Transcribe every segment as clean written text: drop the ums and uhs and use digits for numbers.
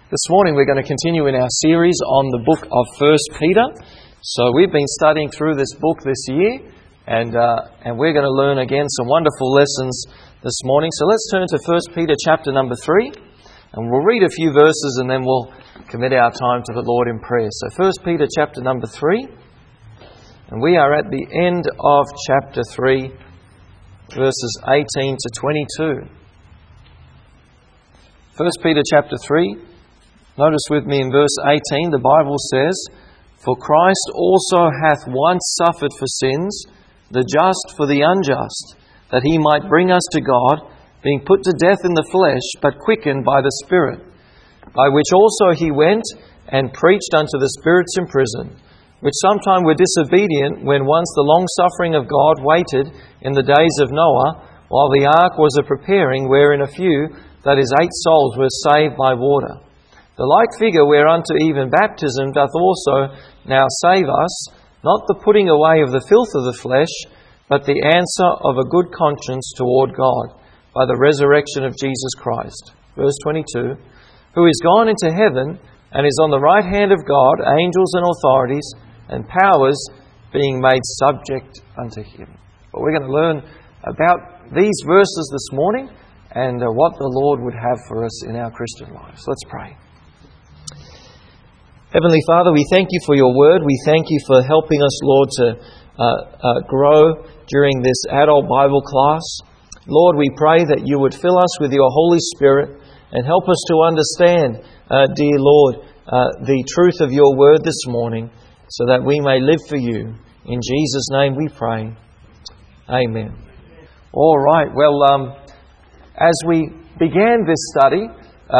This morning we're going to continue in our series on the book of 1 Peter. So we've been studying through this book this year and we're going to learn again some wonderful lessons this morning. So let's turn to 1 Peter chapter number 3 and we'll read a few verses and then we'll commit our time to the Lord in prayer. So 1 Peter chapter number 3, and we are at the end of chapter 3, verses 18 to 22. 1 Peter chapter 3, notice with me in verse 18, the Bible says, "For Christ also hath once suffered for sins, the just for the unjust, that he might bring us to God, being put to death in the flesh, but quickened by the Spirit, by which also he went and preached unto the spirits in prison, which sometime were disobedient, when once the long-suffering of God waited in the days of Noah, while the ark was a preparing, wherein a few, that is 8 souls, were saved by water. The like figure whereunto even baptism doth also now save us, not the putting away of the filth of the flesh, but the answer of a good conscience toward God, by the resurrection of Jesus Christ." Verse 22, "Who is gone into heaven, and is on the right hand of God, angels and authorities and powers being made subject unto him." But we're going to learn about these verses this morning and what the Lord would have for us in our Christian lives. Let's pray. Heavenly Father, we thank you for your word. We thank you for helping us, Lord, to grow during this adult Bible class. Lord, we pray that you would fill us with your Holy Spirit and help us to understand, dear Lord, the truth of your word this morning, so that we may live for you. In Jesus' name we pray. Amen. All right. Well, as we began this study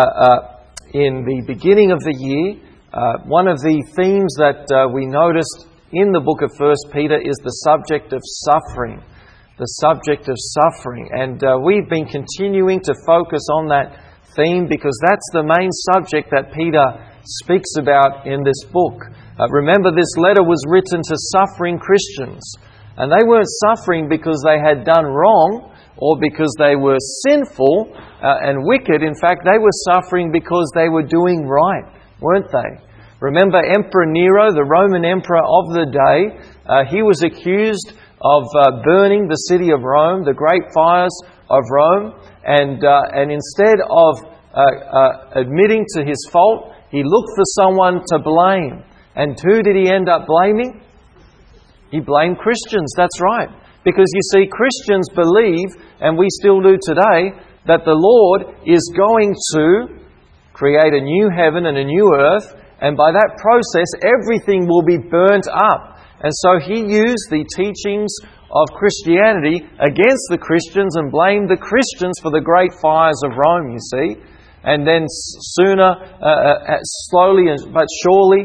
in the beginning of the year, one of the themes that we noticed in the book of 1 Peter is the subject of suffering. The subject of suffering. And we've been continuing to focus on that theme because that's the main subject that Peter speaks about in this book. Remember, this letter was written to suffering Christians. And they weren't suffering because they had done wrong or because they were sinful and wicked. In fact, they were suffering because they were doing right, weren't they? Remember Emperor Nero, the Roman emperor of the day, he was accused of burning the city of Rome, the great fires of Rome, and instead of admitting to his fault, he looked for someone to blame. And who did he end up blaming? He blamed Christians, that's right. Because you see, Christians believe, and we still do today, that the Lord is going to create a new heaven and a new earth, and by that process everything will be burnt up. And so he used the teachings of Christianity against the Christians and blamed the Christians for the great fires of Rome, you see. And then slowly but surely,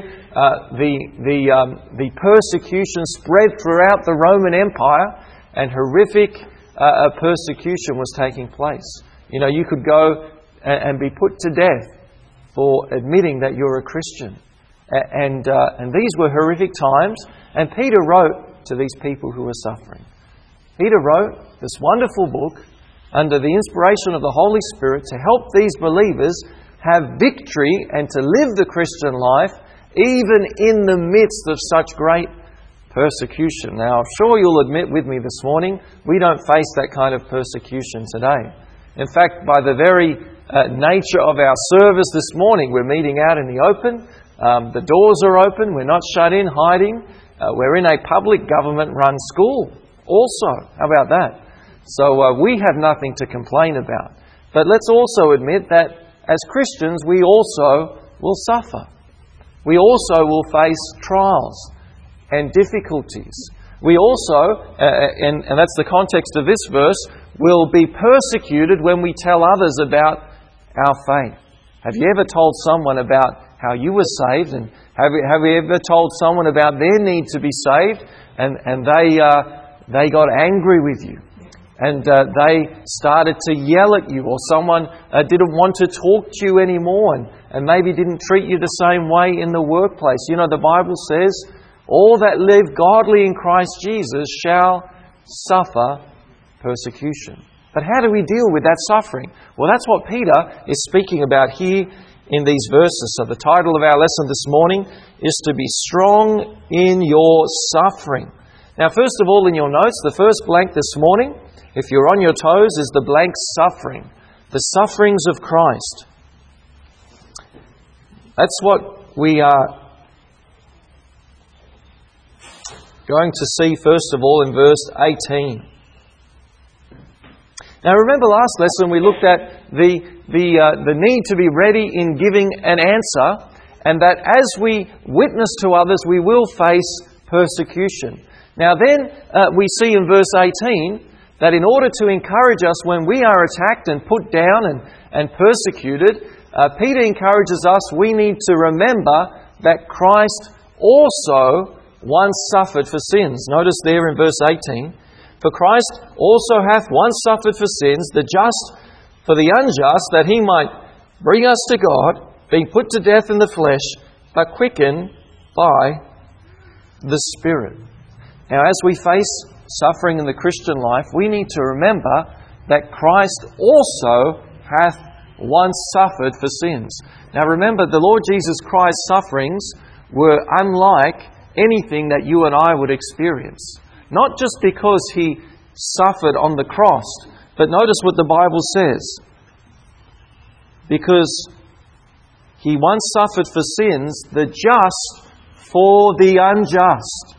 the persecution spread throughout the Roman Empire, and horrific persecution was taking place. You know, you could go and be put to death for admitting that you're a Christian. And these were horrific times. And Peter wrote to these people who were suffering. Peter wrote this wonderful book under the inspiration of the Holy Spirit to help these believers have victory and to live the Christian life even in the midst of such great persecution. Now, I'm sure you'll admit with me this morning, we don't face that kind of persecution today. In fact, by the very nature of our service this morning, we're meeting out in the open. The doors are open. We're not shut in, hiding. We're in a public government-run school also. How about that? So we have nothing to complain about. But let's also admit that as Christians, we also will suffer. We also will face trials and difficulties. We also, and that's the context of this verse, will be persecuted when we tell others about our faith. Have you ever told someone about how you were saved? And have you ever told someone about their need to be saved? And they got angry with you. And they started to yell at you. Or someone didn't want to talk to you anymore. And maybe didn't treat you the same way in the workplace. You know, the Bible says, all that live godly in Christ Jesus shall suffer persecution. But how do we deal with that suffering? Well, that's what Peter is speaking about here in these verses. So the title of our lesson this morning is to be strong in your suffering. Now, first of all, in your notes, the first blank this morning, if you're on your toes, is the blank suffering. The sufferings of Christ. That's what we are going to see first of all in verse 18. Now remember last lesson we looked at the need to be ready in giving an answer, and that as we witness to others we will face persecution. Now then we see in verse 18 that in order to encourage us when we are attacked and put down and persecuted, Peter encourages us we need to remember that Christ also once suffered for sins. Notice there in verse 18, "For Christ also hath once suffered for sins, the just for the unjust, that He might bring us to God, being put to death in the flesh, but quickened by the Spirit." Now, as we face suffering in the Christian life, we need to remember that Christ also hath once suffered for sins. Now remember, the Lord Jesus Christ's sufferings were unlike anything that you and I would experience. Not just because He suffered on the cross, but notice what the Bible says. Because He once suffered for sins, the just for the unjust.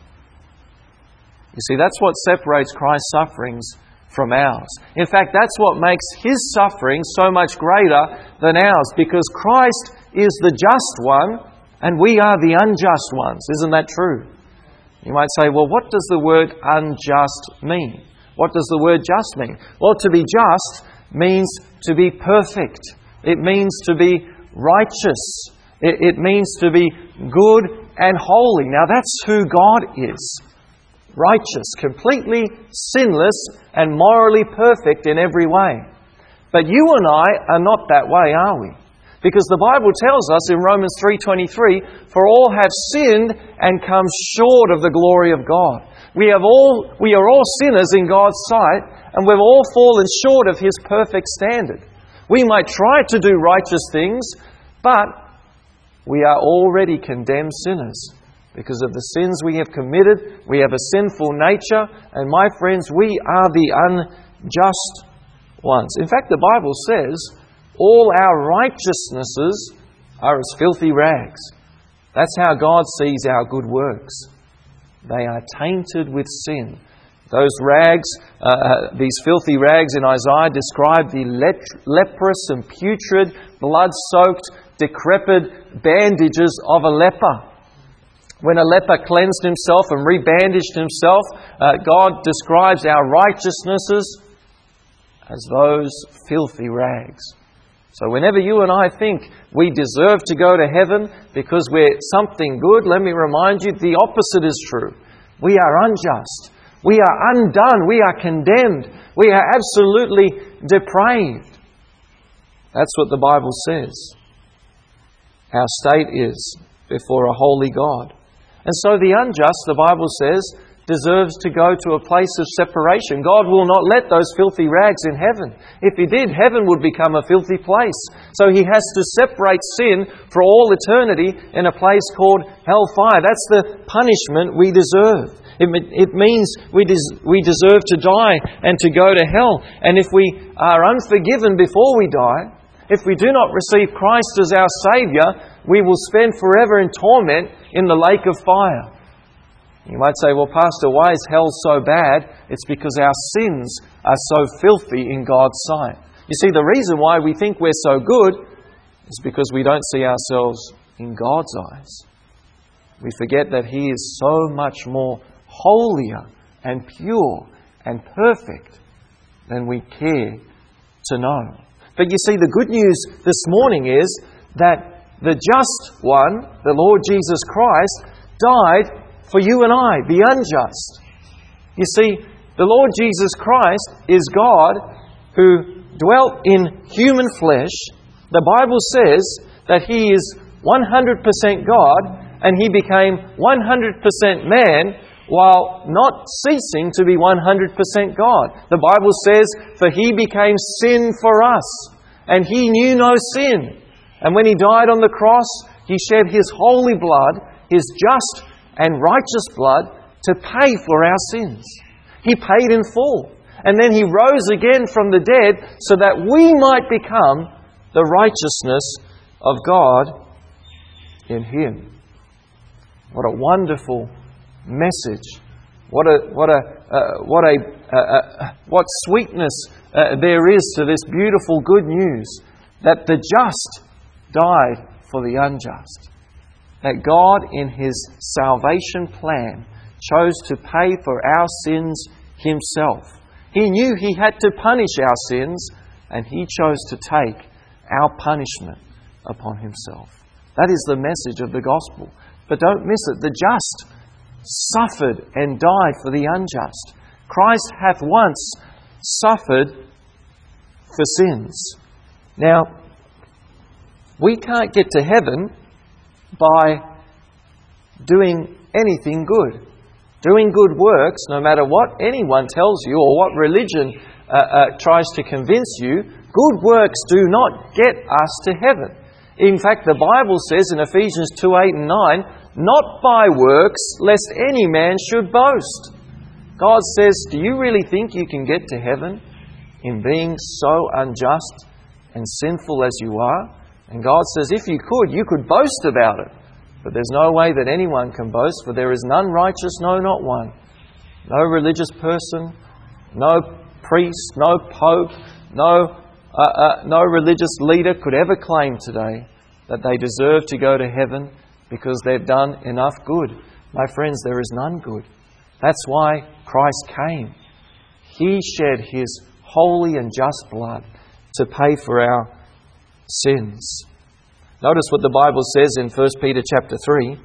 You see, that's what separates Christ's sufferings from ours. In fact, that's what makes His suffering so much greater than ours, because Christ is the just one and we are the unjust ones. Isn't that true? You might say, well, what does the word unjust mean? What does the word just mean? Well, to be just means to be perfect. It means to be righteous. It means to be good and holy. Now that's who God is. Righteous, completely sinless and morally perfect in every way. But you and I are not that way, are we? Because the Bible tells us in Romans 3:23, "For all have sinned and come short of the glory of God." We are all sinners in God's sight, and we've all fallen short of His perfect standard. We might try to do righteous things, but we are already condemned sinners. Because of the sins we have committed, we have a sinful nature, and my friends, we are the unjust ones. In fact, the Bible says, all our righteousnesses are as filthy rags. That's how God sees our good works. They are tainted with sin. Those rags, these filthy rags in Isaiah describe the leprous and putrid, blood-soaked, decrepit bandages of a leper. When a leper cleansed himself and rebandaged himself, God describes our righteousnesses as those filthy rags. So whenever you and I think we deserve to go to heaven because we're something good, let me remind you, the opposite is true. We are unjust. We are undone. We are condemned. We are absolutely depraved. That's what the Bible says. Our state is before a holy God. And so the unjust, the Bible says, deserves to go to a place of separation. God will not let those filthy rags in heaven. If He did, heaven would become a filthy place. So He has to separate sin for all eternity in a place called hellfire. That's the punishment we deserve. It means we deserve to die and to go to hell. And if we are unforgiven before we die, if we do not receive Christ as our Saviour, we will spend forever in torment in the lake of fire. You might say, well, Pastor, why is hell so bad? It's because our sins are so filthy in God's sight. You see, the reason why we think we're so good is because we don't see ourselves in God's eyes. We forget that He is so much more holier and pure and perfect than we care to know. But you see, the good news this morning is that the just one, the Lord Jesus Christ, died for you and I, the unjust. You see, the Lord Jesus Christ is God who dwelt in human flesh. The Bible says that He is 100% God and He became 100% man while not ceasing to be 100% God. The Bible says, "For He became sin for us, and He knew no sin." And when He died on the cross, He shed His holy blood, His just and righteous blood, to pay for our sins. He paid in full. And then He rose again from the dead so that we might become the righteousness of God in Him. What a wonderful message. What sweetness there is to this beautiful good news that the just died for the unjust. That God in His salvation plan chose to pay for our sins Himself. He knew He had to punish our sins, and He chose to take our punishment upon Himself. That is the message of the gospel. But don't miss it. The just suffered and died for the unjust. Christ hath once suffered for sins. Now, we can't get to heaven by doing anything good. Doing good works, no matter what anyone tells you or what religion tries to convince you, good works do not get us to heaven. In fact, the Bible says in Ephesians 2:8 and 9, not by works, lest any man should boast. God says, do you really think you can get to heaven in being so unjust and sinful as you are? And God says, if you could boast about it. But there's no way that anyone can boast, for there is none righteous, no, not one. No religious person, no priest, no pope, no religious leader could ever claim today that they deserve to go to heaven because they've done enough good. My friends, there is none good. That's why Christ came. He shed His holy and just blood to pay for our sins. Notice what the Bible says in 1 Peter chapter 3.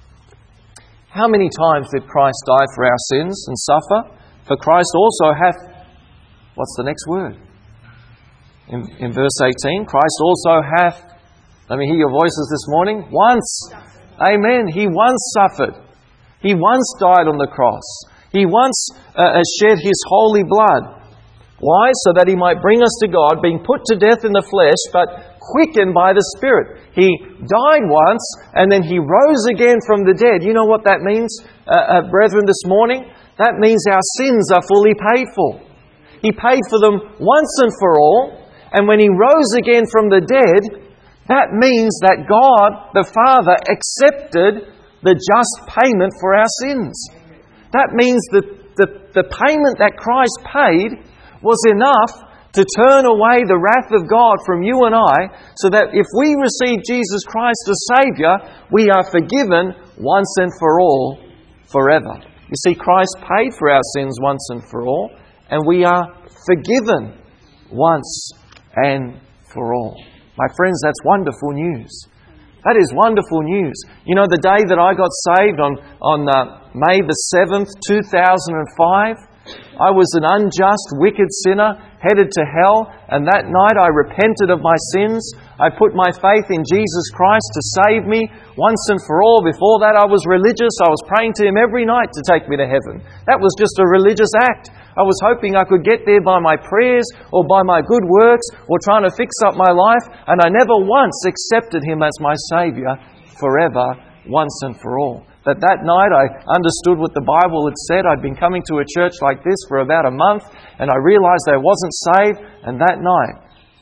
How many times did Christ die for our sins and suffer? For Christ also hath... What's the next word? In verse 18, Christ also hath... Let me hear your voices this morning. Once. Amen. He once suffered. He once died on the cross. He once shed His holy blood. Why? So that He might bring us to God, being put to death in the flesh, but quickened by the Spirit. He died once, and then He rose again from the dead. You know what that means, brethren, this morning? That means our sins are fully paid for. He paid for them once and for all, and when He rose again from the dead, that means that God, the Father, accepted the just payment for our sins. That means that the payment that Christ paid was enough to turn away the wrath of God from you and I, so that if we receive Jesus Christ as Saviour, we are forgiven once and for all, forever. You see, Christ paid for our sins once and for all, and we are forgiven once and for all. My friends, that's wonderful news. That is wonderful news. You know, the day that I got saved on May the 7th, 2005, I was an unjust, wicked sinner headed to hell, and that night I repented of my sins. I put my faith in Jesus Christ to save me once and for all. Before that I was religious. I was praying to Him every night to take me to heaven. That was just a religious act. I was hoping I could get there by my prayers or by my good works or trying to fix up my life, and I never once accepted Him as my Saviour forever, once and for all. But that night I understood what the Bible had said. I'd been coming to a church like this for about a month, and I realised I wasn't saved, and that night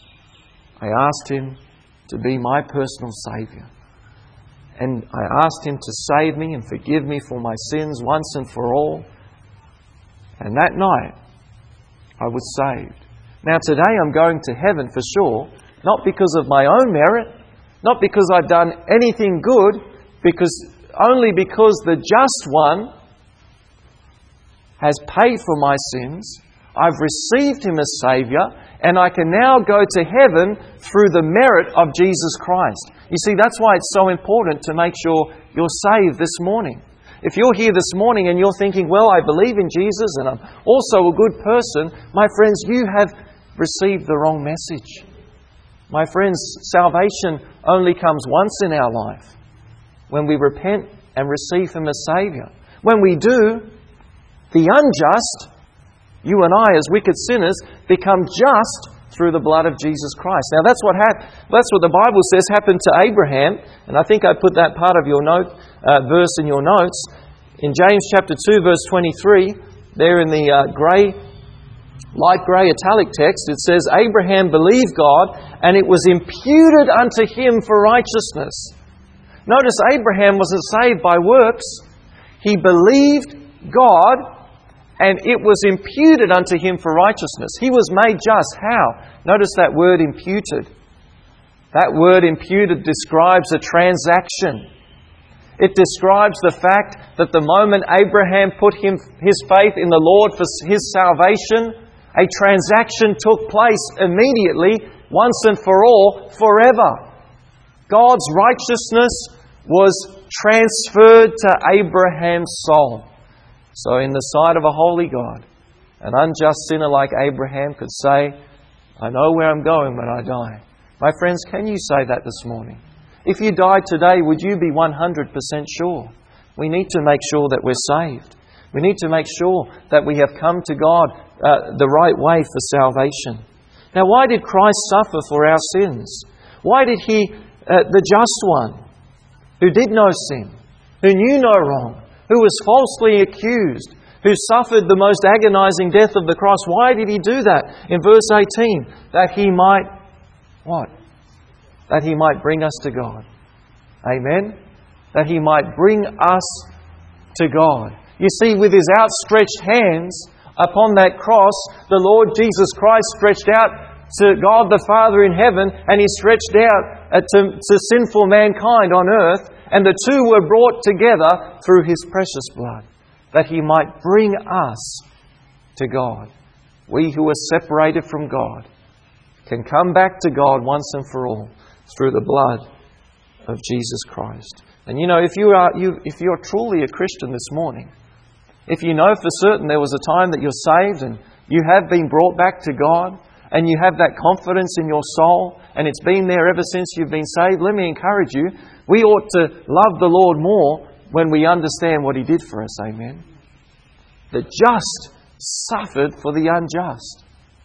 I asked Him to be my personal Saviour. And I asked Him to save me and forgive me for my sins once and for all. And that night I was saved. Now today I'm going to heaven for sure, not because of my own merit, not because I've done anything good, only because the just one has paid for my sins. I've received Him as Saviour, and I can now go to heaven through the merit of Jesus Christ. You see, that's why it's so important to make sure you're saved this morning. If you're here this morning and you're thinking, well, I believe in Jesus and I'm also a good person, my friends, you have received the wrong message. My friends, salvation only comes once in our life, when we repent and receive Him as Saviour. When we do, the unjust, you and I as wicked sinners, become just through the blood of Jesus Christ. Now that's what the Bible says happened to Abraham, and I think I put that part of your verse in your notes. In James chapter 2 verse 23, there in the light grey italic text, it says, Abraham believed God, and it was imputed unto him for righteousness. Notice Abraham wasn't saved by works. He believed God, and it was imputed unto him for righteousness. He was made just. How? Notice that word imputed. That word imputed describes a transaction. It describes the fact that the moment Abraham put his faith in the Lord for his salvation, a transaction took place immediately, once and for all, forever. God's righteousness was transferred to Abraham's soul. So in the sight of a holy God, an unjust sinner like Abraham could say, I know where I'm going when I die. My friends, can you say that this morning? If you died today, would you be 100% sure? We need to make sure that we're saved. We need to make sure that we have come to God the right way for salvation. Now, why did Christ suffer for our sins? Why did He, the just one, who did no sin, who knew no wrong, who was falsely accused, who suffered the most agonizing death of the cross, why did He do that? In verse 18, that He might, what? That He might bring us to God. Amen? That He might bring us to God. You see, with His outstretched hands upon that cross, the Lord Jesus Christ stretched out to God the Father in heaven, and He stretched out to sinful mankind on earth, and the two were brought together through His precious blood, that He might bring us to God. We who are separated from God can come back to God once and for all through the blood of Jesus Christ. And you know, if you're truly a Christian this morning, if you know for certain there was a time that you're saved and you have been brought back to God, and you have that confidence in your soul, and it's been there ever since you've been saved, let me encourage you, we ought to love the Lord more when we understand what He did for us. Amen. The just suffered for the unjust.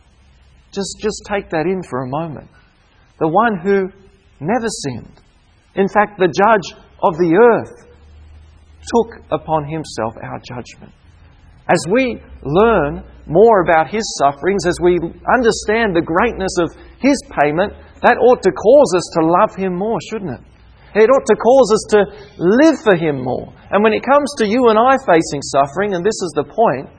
Just take that in for a moment. The one who never sinned, in fact the judge of the earth, took upon Himself our judgment. As we learn more about His sufferings, as we understand the greatness of His payment, that ought to cause us to love Him more, shouldn't it? It ought to cause us to live for Him more. And when it comes to you and I facing suffering, and this is the point,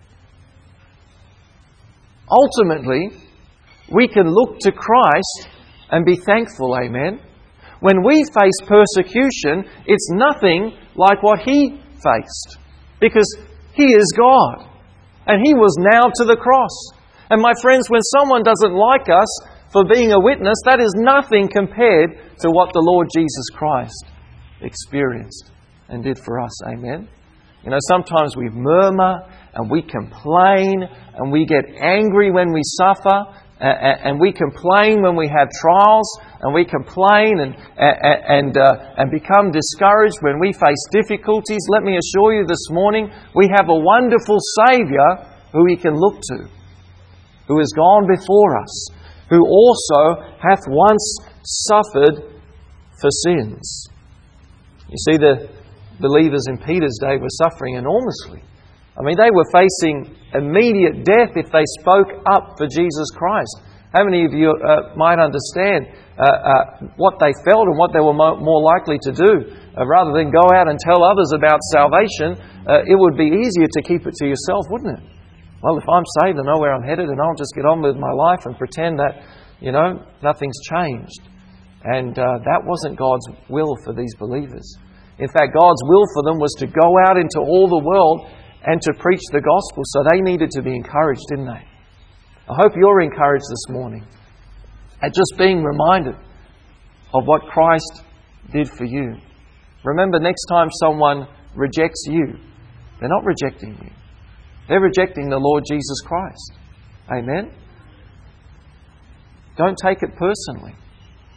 ultimately, we can look to Christ and be thankful, amen? When we face persecution, it's nothing like what He faced, because He is God, and He was nailed to the cross. And my friends, when someone doesn't like us for being a witness, that is nothing compared to what the Lord Jesus Christ experienced and did for us. Amen? You know, sometimes we murmur and we complain and we get angry when we suffer, and we complain when we have trials, and we complain and become discouraged when we face difficulties. Let me assure you this morning, we have a wonderful Saviour who we can look to, who has gone before us, who also hath once suffered for sins. You see, the believers in Peter's day were suffering enormously. I mean, they were facing immediate death if they spoke up for Jesus Christ. How many of you might understand what they felt and what they were more likely to do? Rather than go out and tell others about salvation, it would be easier to keep it to yourself, wouldn't it? Well, if I'm saved, I know where I'm headed, and I'll just get on with my life and pretend that, you know, nothing's changed. And that wasn't God's will for these believers. In fact, God's will for them was to go out into all the world and to preach the gospel. So they needed to be encouraged, didn't they? I hope you're encouraged this morning at just being reminded of what Christ did for you. Remember, next time someone rejects you, they're not rejecting you. They're rejecting the Lord Jesus Christ. Amen? Don't take it personally.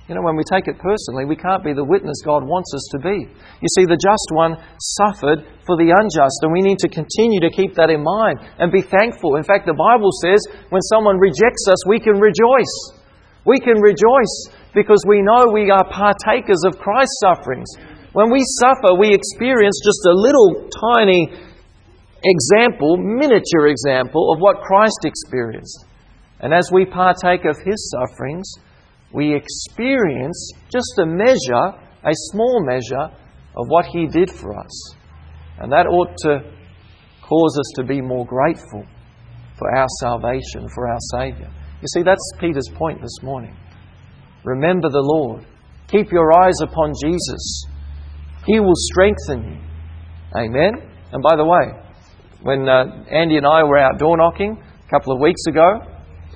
When we take it personally, we can't be the witness God wants us to be. You see, the just one suffered for the unjust, and we need to continue to keep that in mind and be thankful. In fact, the Bible says when someone rejects us, we can rejoice. We can rejoice because we know we are partakers of Christ's sufferings. When we suffer, we experience just a little tiny example, miniature example of what Christ experienced. And as we partake of His sufferings, we experience just a small measure of what He did for us. And that ought to cause us to be more grateful for our salvation, for our Saviour. You see, that's Peter's point this morning. Remember the Lord. Keep your eyes upon Jesus. He will strengthen you. Amen? And by the way, when Andy and I were out door knocking a couple of weeks ago,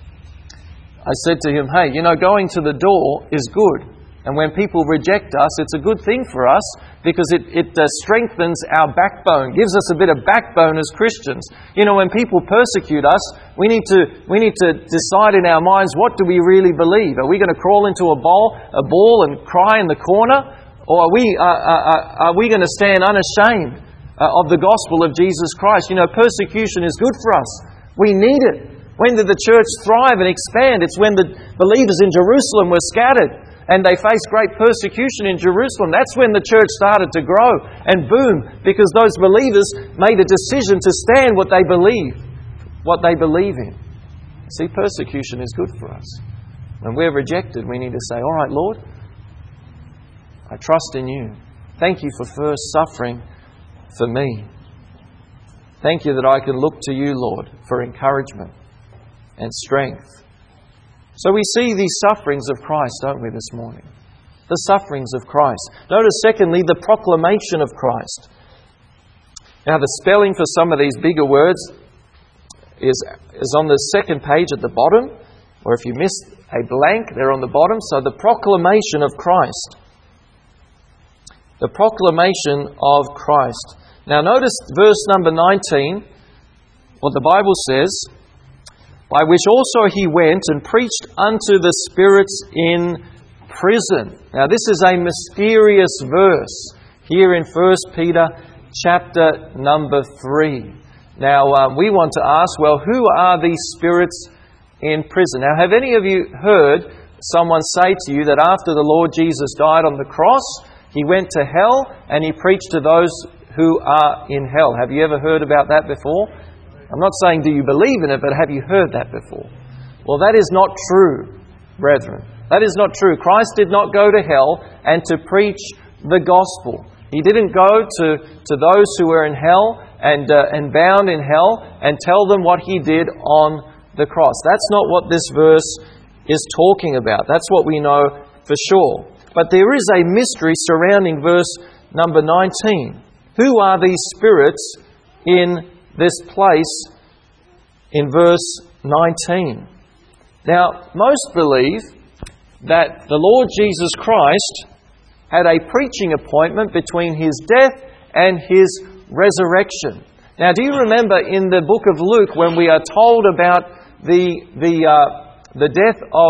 I said to him, hey, going to the door is good. And when people reject us, it's a good thing for us because it strengthens our backbone, gives us a bit of backbone as Christians. When people persecute us, we need to decide in our minds, what do we really believe? Are we going to crawl into a ball and cry in the corner? Or are we going to stand unashamed of the gospel of Jesus Christ? Persecution is good for us. We need it. When did the church thrive and expand? It's when the believers in Jerusalem were scattered and they faced great persecution in Jerusalem. That's when the church started to grow and boom, because those believers made a decision to stand what they believe in. See, persecution is good for us. When we're rejected, we need to say, all right, Lord, I trust in You. Thank You for first suffering for me. Thank You that I can look to You, Lord, for encouragement and strength. So we see these sufferings of Christ, don't we, this morning? The sufferings of Christ. Notice, secondly, the proclamation of Christ. Now, the spelling for some of these bigger words is on the second page at the bottom, or if you missed a blank, they're on the bottom. So the proclamation of Christ. The proclamation of Christ. Now, notice verse number 19, what the Bible says, by which also He went and preached unto the spirits in prison. Now this is a mysterious verse here in 1 Peter chapter number 3. Now we want to ask, well, who are these spirits in prison? Now, have any of you heard someone say to you that after the Lord Jesus died on the cross, He went to hell and He preached to those who are in hell? Have you ever heard about that before? I'm not saying do you believe in it, but have you heard that before? Well, that is not true, brethren. That is not true. Christ did not go to hell and to preach the gospel. He didn't go to those who were in hell and bound in hell and tell them what He did on the cross. That's not what this verse is talking about. That's what we know for sure. But there is a mystery surrounding verse number 19. Who are these spirits in this place in verse 19? Now, most believe that the Lord Jesus Christ had a preaching appointment between His death and His resurrection. Now, do you remember in the book of Luke when we are told about the death of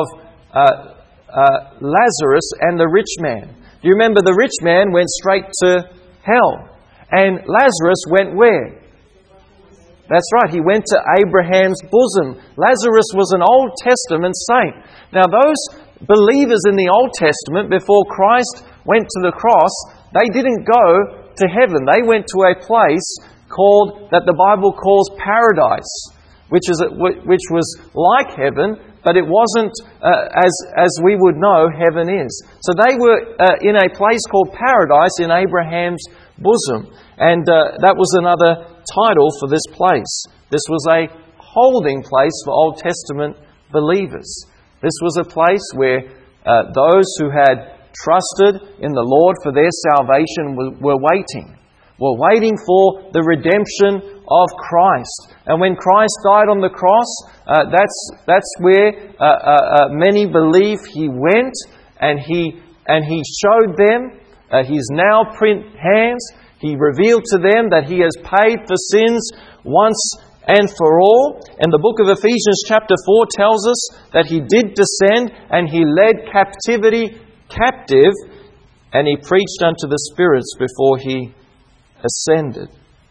Lazarus and the rich man? Do you remember the rich man went straight to hell and Lazarus went where? That's right, he went to Abraham's bosom. Lazarus was an Old Testament saint. Now those believers in the Old Testament, before Christ went to the cross, they didn't go to heaven. They went to a place that the Bible calls paradise, which was like heaven, but it wasn't as we would know heaven is. So they were in a place called paradise in Abraham's bosom. And that was another title for this place. This was a holding place for Old Testament believers. This was a place where those who had trusted in the Lord for their salvation were waiting for the redemption of Christ. And when Christ died on the cross, that's where many believe He went and He showed them His now print hands. He revealed to them that He has paid for sins once and for all. And the book of Ephesians chapter 4 tells us that He did descend and He led captivity captive, and he preached unto the spirits before he ascended.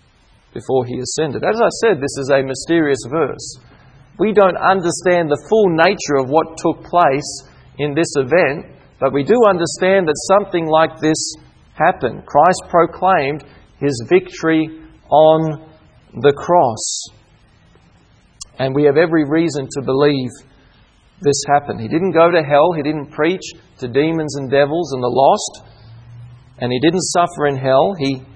As I said, this is a mysterious verse. We don't understand the full nature of what took place in this event, but we do understand that something like this happened. Christ proclaimed his victory on the cross. And we have every reason to believe this happened. He didn't go to hell. He didn't preach to demons and devils and the lost. And he didn't suffer in hell.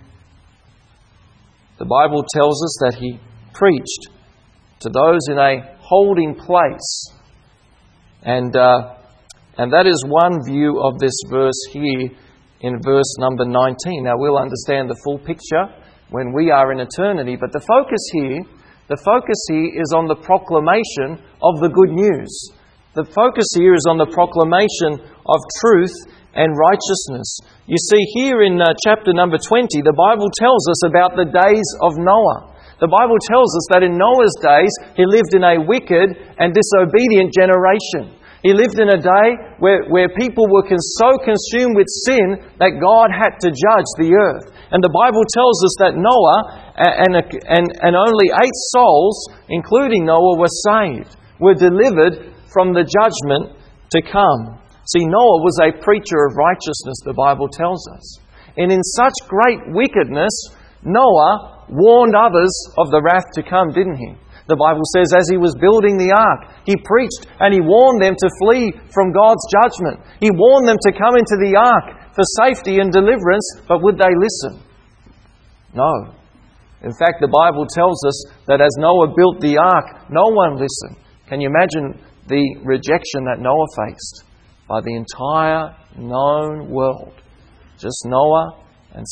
The Bible tells us that he preached to those in a holding place. And that is one view of this verse here in verse number 19. Now we'll understand the full picture when we are in eternity. But the focus here is on the proclamation of the good news. The focus here is on the proclamation of truth and righteousness. You see, here in chapter number 20, the Bible tells us about the days of Noah. The Bible tells us that in Noah's days, he lived in a wicked and disobedient generation. He lived in a day where people were so consumed with sin that God had to judge the earth. And the Bible tells us that Noah and only 8 souls, including Noah, were saved, were delivered from the judgment to come. See, Noah was a preacher of righteousness, the Bible tells us. And in such great wickedness, Noah warned others of the wrath to come, didn't he? The Bible says as he was building the ark, he preached and he warned them to flee from God's judgment. He warned them to come into the ark for safety and deliverance, but would they listen? No. In fact, the Bible tells us that as Noah built the ark, no one listened. Can you imagine the rejection that Noah faced by the entire known world? Just Noah and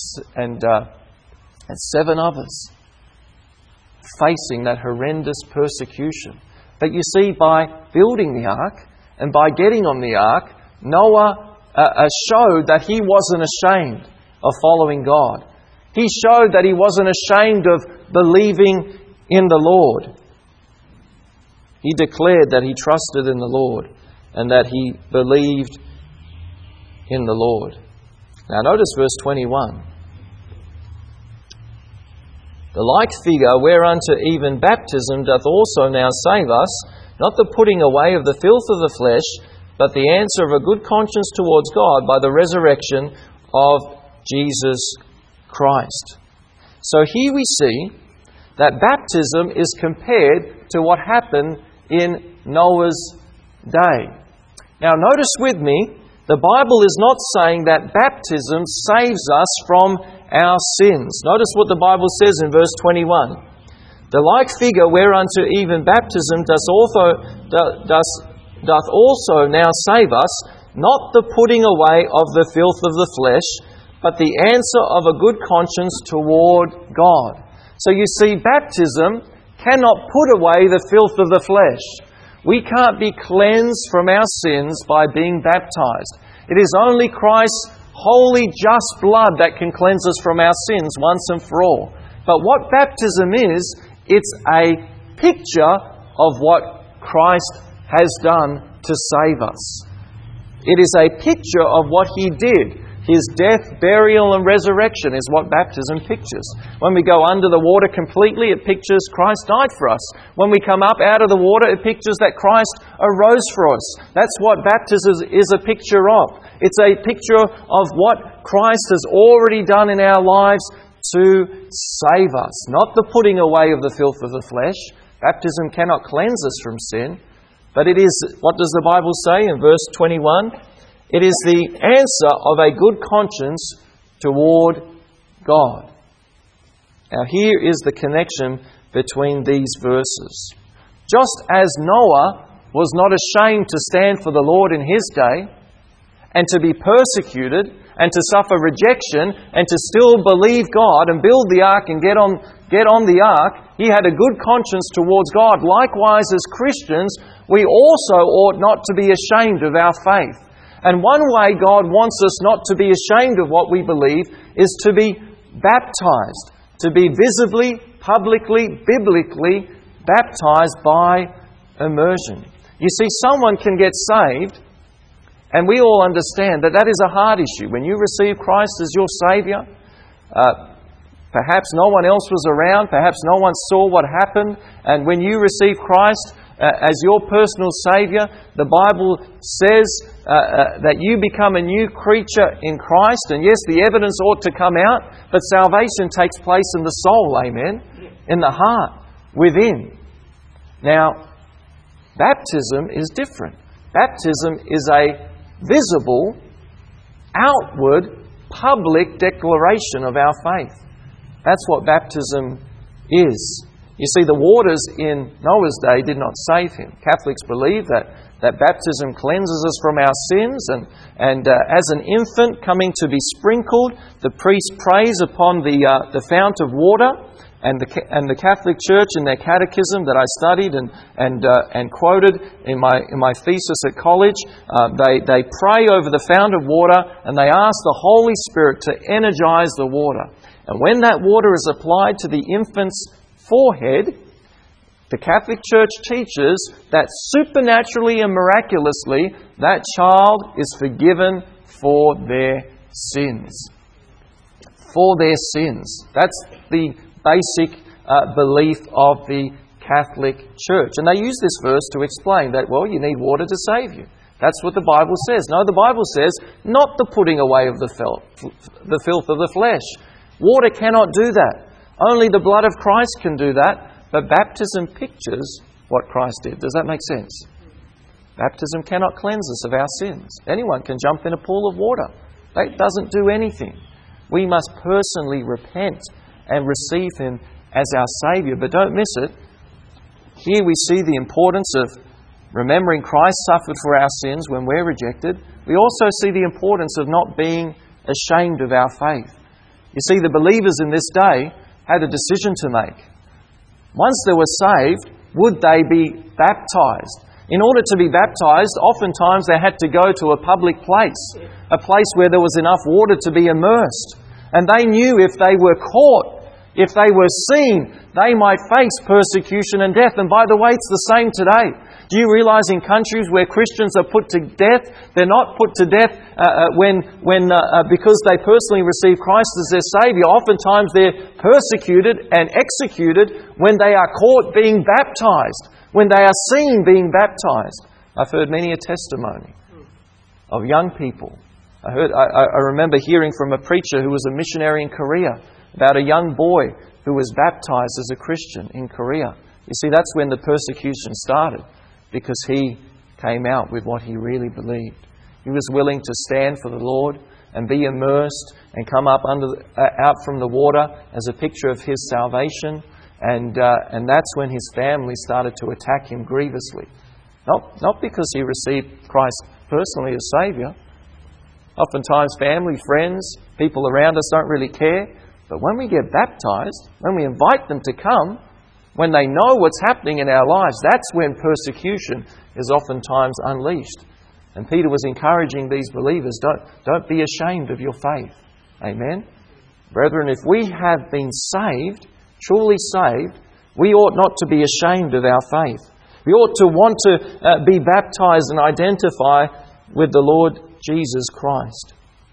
7 others facing that horrendous persecution. But you see, by building the ark and by getting on the ark, Noah showed that he wasn't ashamed of following God. He showed that he wasn't ashamed of believing in the Lord. He declared that he trusted in the Lord and that he believed in the Lord. Now notice verse 21. The like figure whereunto even baptism doth also now save us, not the putting away of the filth of the flesh, but the answer of a good conscience towards God by the resurrection of Jesus Christ. So here we see that baptism is compared to what happened in Noah's day. Now notice with me, the Bible is not saying that baptism saves us from our sins. Notice what the Bible says in verse 21. The like figure whereunto even baptism doth also now save us, not the putting away of the filth of the flesh, but the answer of a good conscience toward God. So you see, baptism cannot put away the filth of the flesh. We can't be cleansed from our sins by being baptized. It is only Christ's holy, just blood that can cleanse us from our sins once and for all. But what baptism is, it's a picture of what Christ has done to save us. It is a picture of what He did. His death, burial and resurrection is what baptism pictures. When we go under the water completely, it pictures Christ died for us. When we come up out of the water, it pictures that Christ arose for us. That's what baptism is a picture of. It's a picture of what Christ has already done in our lives to save us. Not the putting away of the filth of the flesh. Baptism cannot cleanse us from sin. But it is, what does the Bible say in verse 21? It is the answer of a good conscience toward God. Now here is the connection between these verses. Just as Noah was not ashamed to stand for the Lord in his day, and to be persecuted, and to suffer rejection, and to still believe God and build the ark and get on the ark, he had a good conscience towards God. Likewise, as Christians, we also ought not to be ashamed of our faith. And one way God wants us not to be ashamed of what we believe is to be baptized, to be visibly, publicly, biblically baptized by immersion. You see, someone can get saved And we all understand that that is a hard issue. When you receive Christ as your Saviour, perhaps no one else was around, perhaps no one saw what happened, and when you receive Christ as your personal Saviour, the Bible says that you become a new creature in Christ, and yes, the evidence ought to come out, but salvation takes place in the soul, amen? In the heart, within. Now, baptism is different. Baptism is a visible, outward, public declaration of our faith. That's what baptism is. You see, the waters in Noah's day did not save him. Catholics believe that baptism cleanses us from our sins, and as an infant coming to be sprinkled, the priest prays upon the fount of water, and the Catholic Church in their catechism that I studied and quoted in my thesis at college, they pray over the fount of water, and they ask the Holy Spirit to energize the water. And when that water is applied to the infant's forehead, the Catholic Church teaches that supernaturally and miraculously that child is forgiven for their sins. For their sins. That's the basic belief of the Catholic Church. And they use this verse to explain that, well, you need water to save you. That's what the Bible says. No, the Bible says not the putting away of the filth of the flesh. Water cannot do that. Only the blood of Christ can do that. But baptism pictures what Christ did. Does that make sense? Baptism cannot cleanse us of our sins. Anyone can jump in a pool of water. That doesn't do anything. We must personally repent and receive Him as our Saviour. But don't miss it. Here we see the importance of remembering Christ suffered for our sins when we're rejected. We also see the importance of not being ashamed of our faith. You see, the believers in this day had a decision to make. Once they were saved, would they be baptized? In order to be baptized, oftentimes they had to go to a public place, a place where there was enough water to be immersed. And they knew if they were caught, if they were seen, they might face persecution and death. And by the way, it's the same today. Do you realize in countries where Christians are put to death, they're not put to death because they personally receive Christ as their Saviour. Oftentimes they're persecuted and executed when they are caught being baptized, when they are seen being baptized. I've heard many a testimony of young people. I remember hearing from a preacher who was a missionary in Korea about a young boy who was baptized as a Christian in Korea. You see, that's when the persecution started, because he came out with what he really believed. He was willing to stand for the Lord and be immersed and come up out from the water as a picture of his salvation. And that's when his family started to attack him grievously. Not because he received Christ personally as Saviour. Oftentimes family, friends, people around us don't really care. But when we get baptized, when we invite them to come, when they know what's happening in our lives, that's when persecution is oftentimes unleashed. And Peter was encouraging these believers, don't be ashamed of your faith. Amen? Brethren, if we have been saved, truly saved, we ought not to be ashamed of our faith. We ought to want to be baptized and identify with the Lord Jesus Christ.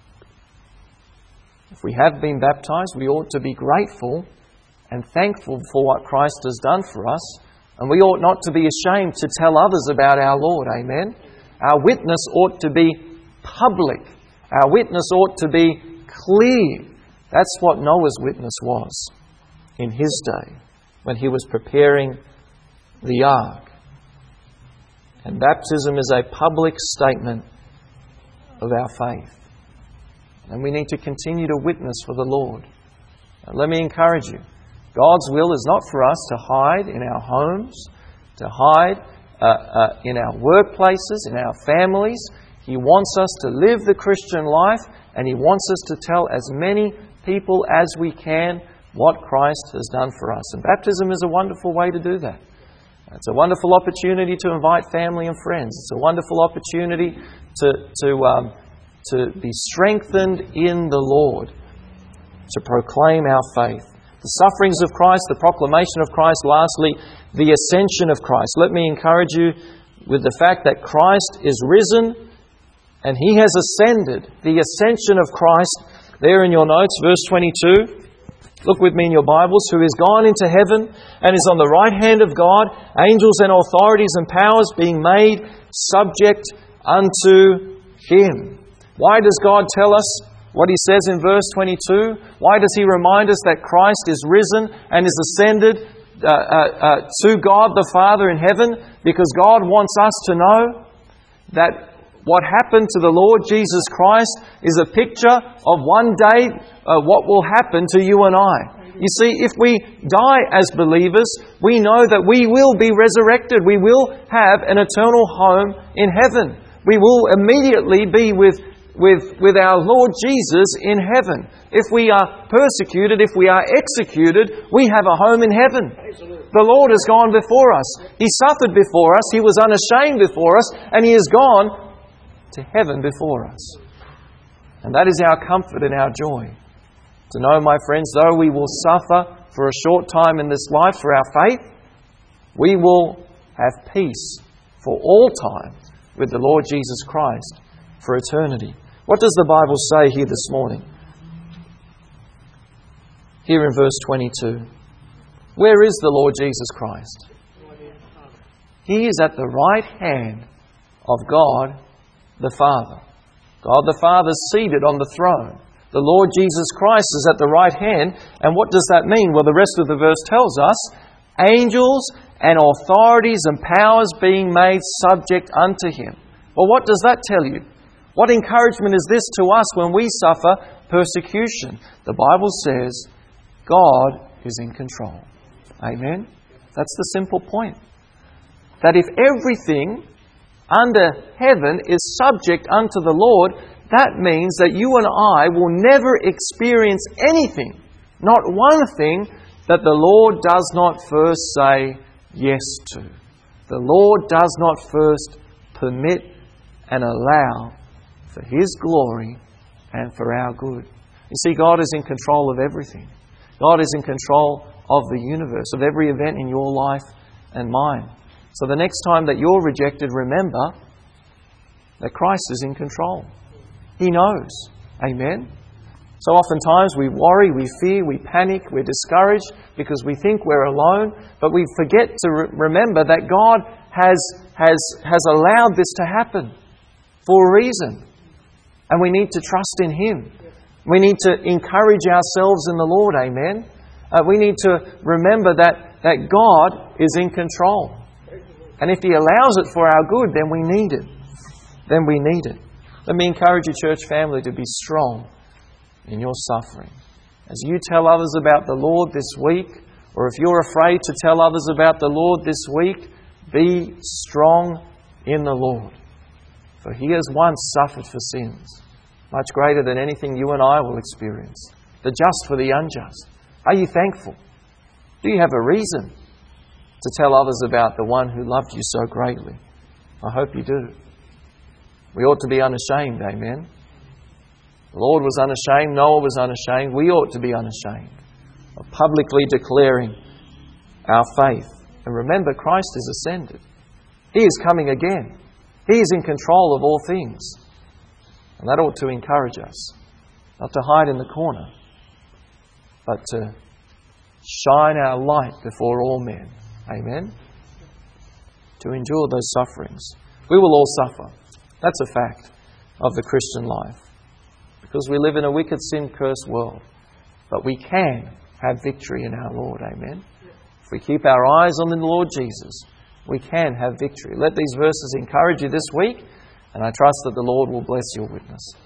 If we have been baptized, we ought to be grateful and thankful for what Christ has done for us. And we ought not to be ashamed to tell others about our Lord. Amen? Our witness ought to be public. Our witness ought to be clear. That's what Noah's witness was in his day when he was preparing the ark. And baptism is a public statement of our faith. And we need to continue to witness for the Lord. And let me encourage you. God's will is not for us to hide in our homes, to hide in our workplaces, in our families. He wants us to live the Christian life, and He wants us to tell as many people as we can what Christ has done for us. And baptism is a wonderful way to do that. It's a wonderful opportunity to invite family and friends. It's a wonderful opportunity to be strengthened in the Lord, to proclaim our faith. The sufferings of Christ, the proclamation of Christ, lastly, the ascension of Christ. Let me encourage you with the fact that Christ is risen And He has ascended, the ascension of Christ. There in your notes, verse 22. Look with me in your Bibles. Who is gone into heaven and is on the right hand of God, angels and authorities and powers being made subject unto Him. Why does God tell us what He says in verse 22? Why does He remind us that Christ is risen and is ascended to God the Father in heaven? Because God wants us to know that what happened to the Lord Jesus Christ is a picture of one day what will happen to you and I. You see, if we die as believers, we know that we will be resurrected. We will have an eternal home in heaven. We will immediately be with our Lord Jesus in heaven. If we are persecuted, if we are executed, we have a home in heaven. The Lord has gone before us. He suffered before us. He was unashamed before us. And He has gone to heaven before us. And that is our comfort and our joy. To know, my friends, though we will suffer for a short time in this life for our faith, we will have peace for all time with the Lord Jesus Christ for eternity. What does the Bible say here this morning? Here in verse 22. Where is the Lord Jesus Christ? He is at the right hand of God the Father. God the Father is seated on the throne. The Lord Jesus Christ is at the right hand. And what does that mean? Well, the rest of the verse tells us, angels and authorities and powers being made subject unto Him. Well, what does that tell you? What encouragement is this to us when we suffer persecution? The Bible says God is in control. Amen? That's the simple point. That if everything under heaven is subject unto the Lord, that means that you and I will never experience anything, not one thing, that the Lord does not first say yes to. The Lord does not first permit and allow for His glory and for our good. You see, God is in control of everything. God is in control of the universe, of every event in your life and mine. So the next time that you're rejected, remember that Christ is in control. He knows. Amen? So oftentimes we worry, we fear, we panic, we're discouraged because we think we're alone, but we forget to remember that God has allowed this to happen for a reason. And we need to trust in Him. We need to encourage ourselves in the Lord. Amen? We need to remember that God is in control. And if He allows it for our good, then we need it. Then we need it. Let me encourage you, church family, to be strong in your suffering. As you tell others about the Lord this week, or if you're afraid to tell others about the Lord this week, be strong in the Lord. For He has once suffered for sins, much greater than anything you and I will experience. The just for the unjust. Are you thankful? Do you have a reason to tell others about the one who loved you so greatly? I hope you do. We ought to be unashamed, amen? The Lord was unashamed, Noah was unashamed. We ought to be unashamed of publicly declaring our faith. And remember, Christ is ascended. He is coming again. He is in control of all things. And that ought to encourage us. Not to hide in the corner, but to shine our light before all men. Amen? To endure those sufferings. We will all suffer. That's a fact of the Christian life. Because we live in a wicked, sin-cursed world. But we can have victory in our Lord. Amen? If we keep our eyes on the Lord Jesus, we can have victory. Let these verses encourage you this week, and I trust that the Lord will bless your witness.